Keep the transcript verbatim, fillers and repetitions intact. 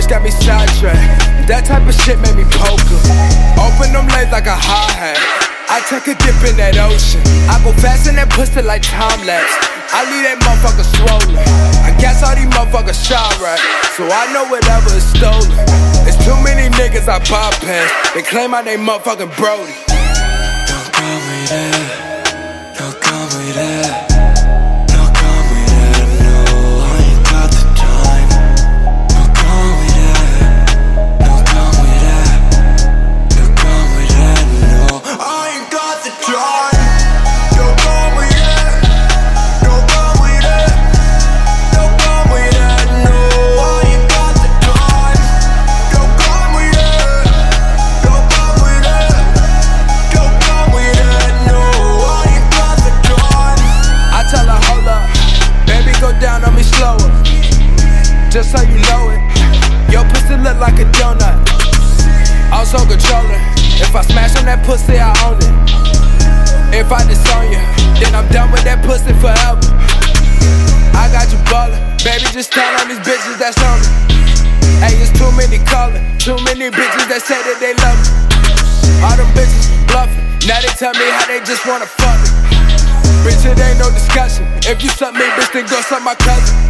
bitch got me sidetracked. That type of shit made me poker. Open them legs like a hi-hat. I take a dip in that ocean. I go fast in that pussy like time lapse. I leave that motherfucker swollen. I guess all these motherfuckers shot right, so I know whatever is stolen. There's too many niggas I bypass. They claim my name motherfucking Brody. Don't call me that. Don't call me that. Just so you know it, your pussy look like a donut. Also controlling. If I smash on that pussy, I own it. If I disown you, then I'm done with that pussy forever. I got you ballin', baby, just turn on these bitches that's on me. Hey, it's too many callin', too many bitches that say that they love me. All them bitches bluffin', now they tell me how they just wanna fuck me. Bitch, it ain't no discussion. If you suck me, bitch, then go suck my cousin.